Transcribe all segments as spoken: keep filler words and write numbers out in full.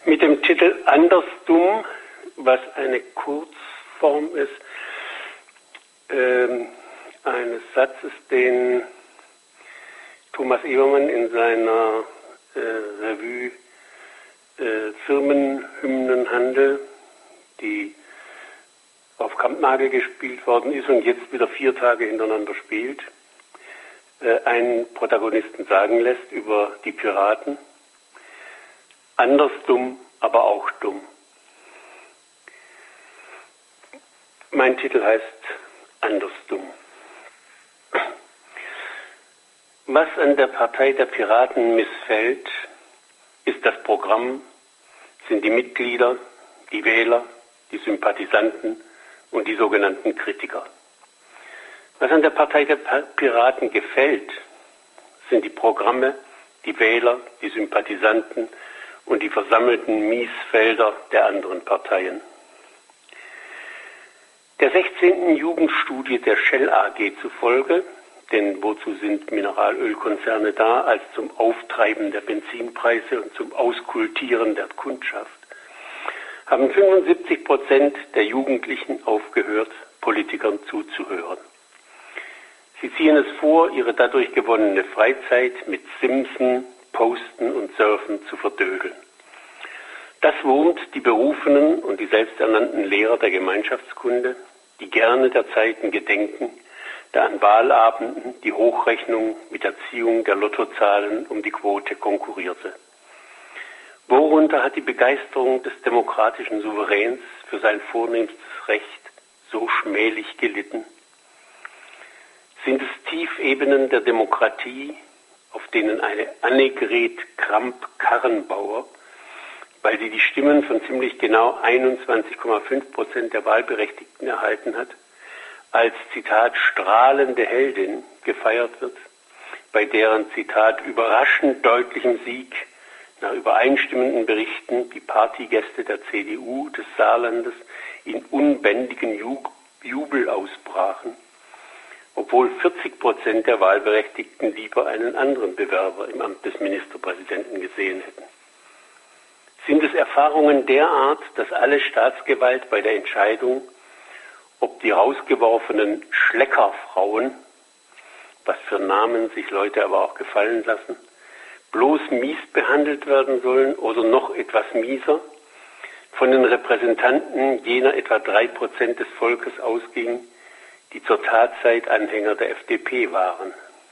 Mit dem Titel Andersdumm, was eine Kurzform ist, ähm, eines Satzes, den Thomas Ebermann in seiner äh, Revue äh, Firmenhymnenhandel, die auf Kampnagel gespielt worden ist und jetzt wieder vier Tage hintereinander spielt, äh, einen Protagonisten sagen lässt über die Piraten: Anders dumm, aber auch dumm. Mein Titel heißt Anders dumm. Was an der Partei der Piraten missfällt, ist das Programm, sind die Mitglieder, die Wähler, die Sympathisanten und die sogenannten Kritiker. Was an der Partei der Piraten gefällt, sind die Programme, die Wähler, die Sympathisanten und die versammelten Miesfelder der anderen Parteien. Der sechzehnten Jugendstudie der Shell A G zufolge, denn wozu sind Mineralölkonzerne da, als zum Auftreiben der Benzinpreise und zum Auskultieren der Kundschaft, haben fünfundsiebzig Prozent der Jugendlichen aufgehört, Politikern zuzuhören. Sie ziehen es vor, ihre dadurch gewonnene Freizeit mit Simsen, Posten und Surfen zu verdödeln. Das wurmt die Berufenen und die selbsternannten Lehrer der Gemeinschaftskunde, die gerne der Zeiten gedenken, da an Wahlabenden die Hochrechnung mit der Ziehung der Lottozahlen um die Quote konkurrierte. Worunter hat die Begeisterung des demokratischen Souveräns für sein vornehmstes Recht so schmählich gelitten? Sind es Tiefebenen der Demokratie, auf denen eine Annegret Kramp-Karrenbauer, weil sie die Stimmen von ziemlich genau einundzwanzig Komma fünf Prozent der Wahlberechtigten erhalten hat, als, Zitat, strahlende Heldin gefeiert wird, bei deren, Zitat, überraschend deutlichem Sieg nach übereinstimmenden Berichten die Partygäste der C D U des Saarlandes in unbändigen Jubel ausbrachen, obwohl vierzig Prozent der Wahlberechtigten lieber einen anderen Bewerber im Amt des Ministerpräsidenten gesehen hätten. Sind es Erfahrungen derart, dass alle Staatsgewalt bei der Entscheidung, ob die rausgeworfenen Schleckerfrauen, was für Namen sich Leute aber auch gefallen lassen, bloß mies behandelt werden sollen oder noch etwas mieser, von den Repräsentanten jener etwa drei Prozent des Volkes ausging, die zur Tatzeit Anhänger der F D P waren?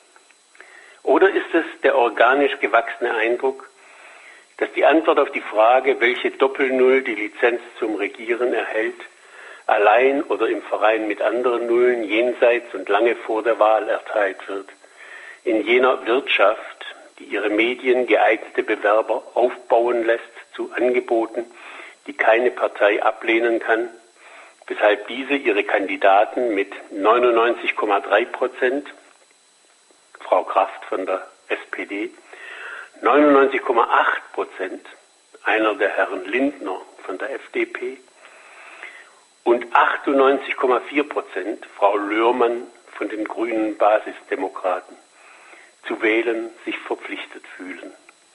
Oder ist es der organisch gewachsene Eindruck, dass die Antwort auf die Frage, welche Doppelnull die Lizenz zum Regieren erhält, allein oder im Verein mit anderen Nullen jenseits und lange vor der Wahl erteilt wird, in jener Wirtschaft, die ihre Medien geeignete Bewerber aufbauen lässt zu Angeboten, die keine Partei ablehnen kann, weshalb diese ihre Kandidaten mit neunundneunzig Komma drei Prozent, Frau Kraft von der S P D, neunundneunzig Komma acht Prozent, einer der Herren Lindner von der F D P, und achtundneunzig Komma vier Prozent, Frau Löhrmann von den Grünen Basisdemokraten, zu wählen sich verpflichtet fühlen.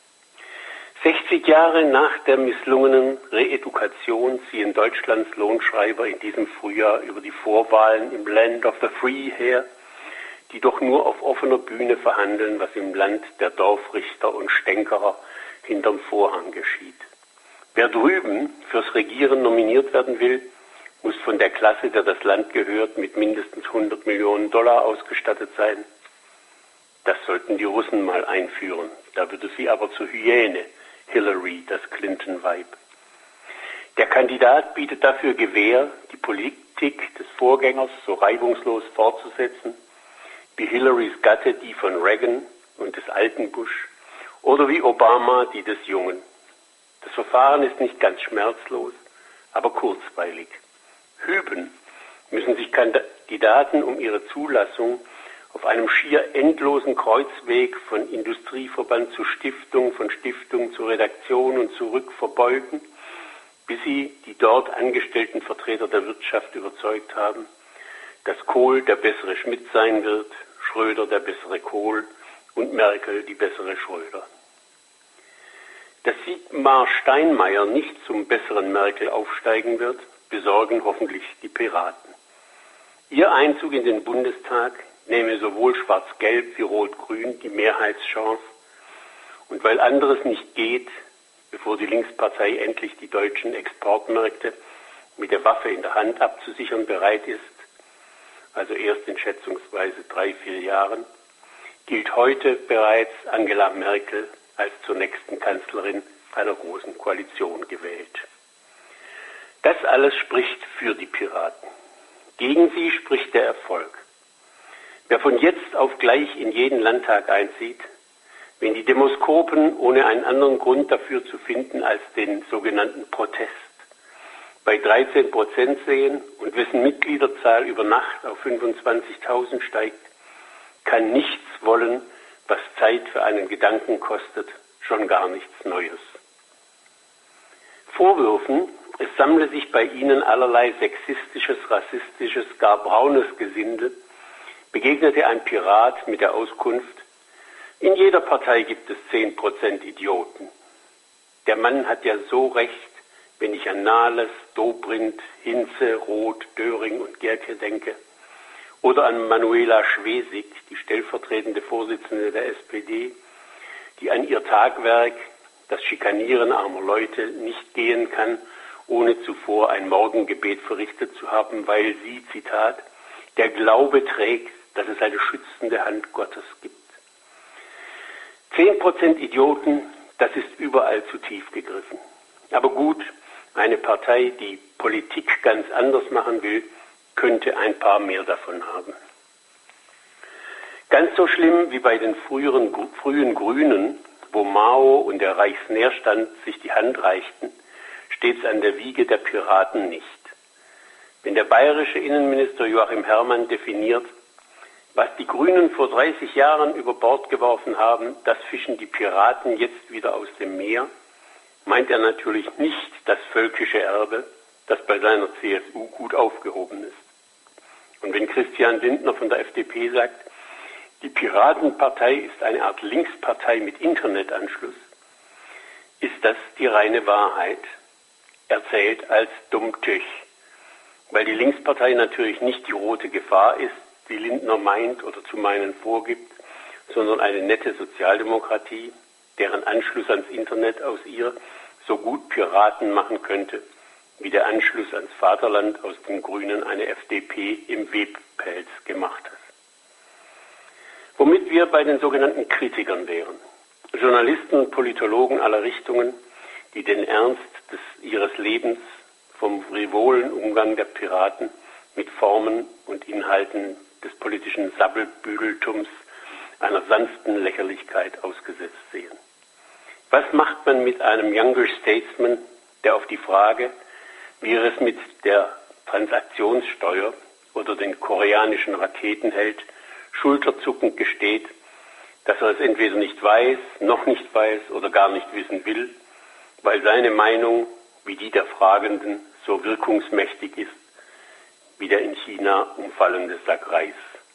sechzig Jahre nach der misslungenen Reedukation ziehen Deutschlands Lohnschreiber in diesem Frühjahr über die Vorwahlen im Land of the Free her, die doch nur auf offener Bühne verhandeln, was im Land der Dorfrichter und Stänkerer hinterm Vorhang geschieht. Wer drüben fürs Regieren nominiert werden will, muss von der Klasse, der das Land gehört, mit mindestens hundert Millionen Dollar ausgestattet sein. Das sollten die Russen mal einführen. Da würde sie aber zur Hyäne, Hillary, das Clinton-Weib. Der Kandidat bietet dafür Gewähr, die Politik des Vorgängers so reibungslos fortzusetzen, wie Hillarys Gatte die von Reagan und des alten Bush oder wie Obama die des Jungen. Das Verfahren ist nicht ganz schmerzlos, aber kurzweilig. Hüben müssen sich Kandidaten um ihre Zulassung auf einem schier endlosen Kreuzweg von Industrieverband zu Stiftung, von Stiftung zu Redaktion und zurück verbeugen, bis sie die dort angestellten Vertreter der Wirtschaft überzeugt haben, dass Kohl der bessere Schmidt sein wird, Schröder der bessere Kohl und Merkel die bessere Schröder. Dass Sigmar Steinmeier nicht zum besseren Merkel aufsteigen wird, besorgen hoffentlich die Piraten. Ihr Einzug in den Bundestag nehme sowohl Schwarz-Gelb wie Rot-Grün die Mehrheitschance. Und weil anderes nicht geht, bevor die Linkspartei endlich die deutschen Exportmärkte mit der Waffe in der Hand abzusichern bereit ist, also erst in schätzungsweise drei, vier Jahren, gilt heute bereits Angela Merkel als zur nächsten Kanzlerin einer großen Koalition gewählt. Das alles spricht für die Piraten. Gegen sie spricht der Erfolg. Wer von jetzt auf gleich in jeden Landtag einzieht, wenn die Demoskopen ohne einen anderen Grund dafür zu finden als den sogenannten Protest bei dreizehn Prozent sehen und wessen Mitgliederzahl über Nacht auf fünfundzwanzigtausend steigt, kann nichts wollen, was Zeit für einen Gedanken kostet, schon gar nichts Neues. Vorwürfen, es sammle sich bei ihnen allerlei sexistisches, rassistisches, gar braunes Gesindel, begegnete ein Pirat mit der Auskunft: In jeder Partei gibt es zehn Prozent Idioten. Der Mann hat ja so recht, wenn ich an Nahles, Dobrindt, Hinze, Roth, Döring und Gerke denke. Oder an Manuela Schwesig, die stellvertretende Vorsitzende der S P D, die an ihr Tagwerk, das Schikanieren armer Leute, nicht gehen kann, ohne zuvor ein Morgengebet verrichtet zu haben, weil sie, Zitat, der Glaube trägt, dass es eine schützende Hand Gottes gibt. Zehn Prozent Idioten, das ist überall zu tief gegriffen. Aber gut, eine Partei, die Politik ganz anders machen will, könnte ein paar mehr davon haben. Ganz so schlimm wie bei den früheren, frühen Grünen, wo Mao und der Reichsnährstand sich die Hand reichten, steht es an der Wiege der Piraten nicht. Wenn der bayerische Innenminister Joachim Herrmann definiert, was die Grünen vor dreißig Jahren über Bord geworfen haben, das fischen die Piraten jetzt wieder aus dem Meer, meint er natürlich nicht das völkische Erbe, das bei seiner C S U gut aufgehoben ist. Und wenn Christian Lindner von der F D P sagt, die Piratenpartei ist eine Art Linkspartei mit Internetanschluss, ist das die reine Wahrheit, erzählt als Dummtüch, weil die Linkspartei natürlich nicht die rote Gefahr ist, wie Lindner meint oder zu meinen vorgibt, sondern eine nette Sozialdemokratie, deren Anschluss ans Internet aus ihr so gut Piraten machen könnte, wie der Anschluss ans Vaterland aus den Grünen eine F D P im Webpelz gemacht hat. Womit wir bei den sogenannten Kritikern wären. Journalisten und Politologen aller Richtungen, die den Ernst des, ihres Lebens vom frivolen Umgang der Piraten mit Formen und Inhalten des politischen Sabbelbügeltums einer sanften Lächerlichkeit ausgesetzt sehen. Was macht man mit einem Younger Statesman, der auf die Frage, wie er es mit der Transaktionssteuer oder den koreanischen Raketen hält, schulterzuckend gesteht, dass er es entweder nicht weiß, noch nicht weiß oder gar nicht wissen will, weil seine Meinung, wie die der Fragenden, so wirkungsmächtig ist, wie der in China umfallende Sack Reis.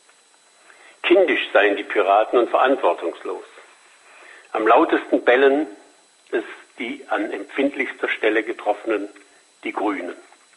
Kindisch seien die Piraten und verantwortungslos. Am lautesten bellen es die an empfindlichster Stelle getroffenen, die Grünen.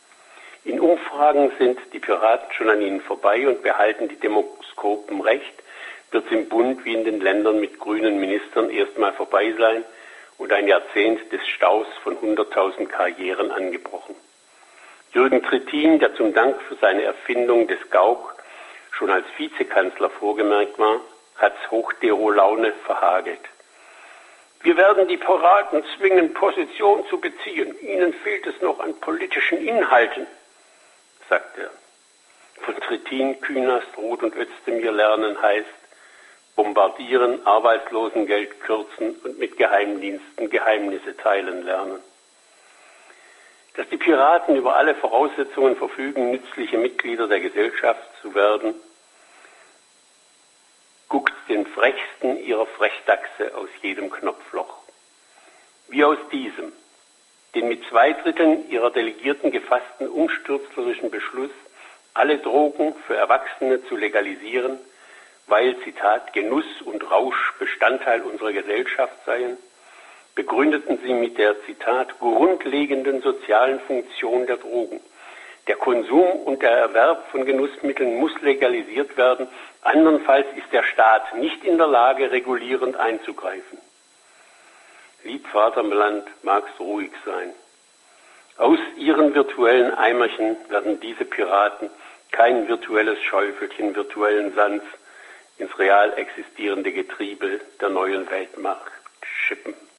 In Umfragen sind die Piraten schon an ihnen vorbei und behalten die Demoskopen recht, wird es im Bund wie in den Ländern mit grünen Ministern erstmal vorbei sein und ein Jahrzehnt des Staus von hunderttausend Karrieren angebrochen. Jürgen Trittin, der zum Dank für seine Erfindung des Gauck schon als Vizekanzler vorgemerkt war, hat's Hochdero-Laune verhagelt. Wir werden die Piraten zwingen, Position zu beziehen. Ihnen fehlt es noch an politischen Inhalten, sagt er. Von Trittin, Künast, Roth und Özdemir lernen heißt, bombardieren, Arbeitslosengeld kürzen und mit Geheimdiensten Geheimnisse teilen lernen. Dass die Piraten über alle Voraussetzungen verfügen, nützliche Mitglieder der Gesellschaft zu werden, guckt den Frechsten ihrer Frechdachse aus jedem Knopfloch. Wie aus diesem, den mit zwei Dritteln ihrer Delegierten gefassten umstürzlerischen Beschluss, alle Drogen für Erwachsene zu legalisieren, weil, Zitat, Genuss und Rausch Bestandteil unserer Gesellschaft seien, begründeten sie mit der, Zitat, grundlegenden sozialen Funktion der Drogen. Der Konsum und der Erwerb von Genussmitteln muss legalisiert werden, andernfalls ist der Staat nicht in der Lage, regulierend einzugreifen. Lieb Vaterland, magst ruhig sein. Aus ihren virtuellen Eimerchen werden diese Piraten kein virtuelles Schäufelchen virtuellen Sands ins real existierende Getriebe der neuen Weltmacht schippen.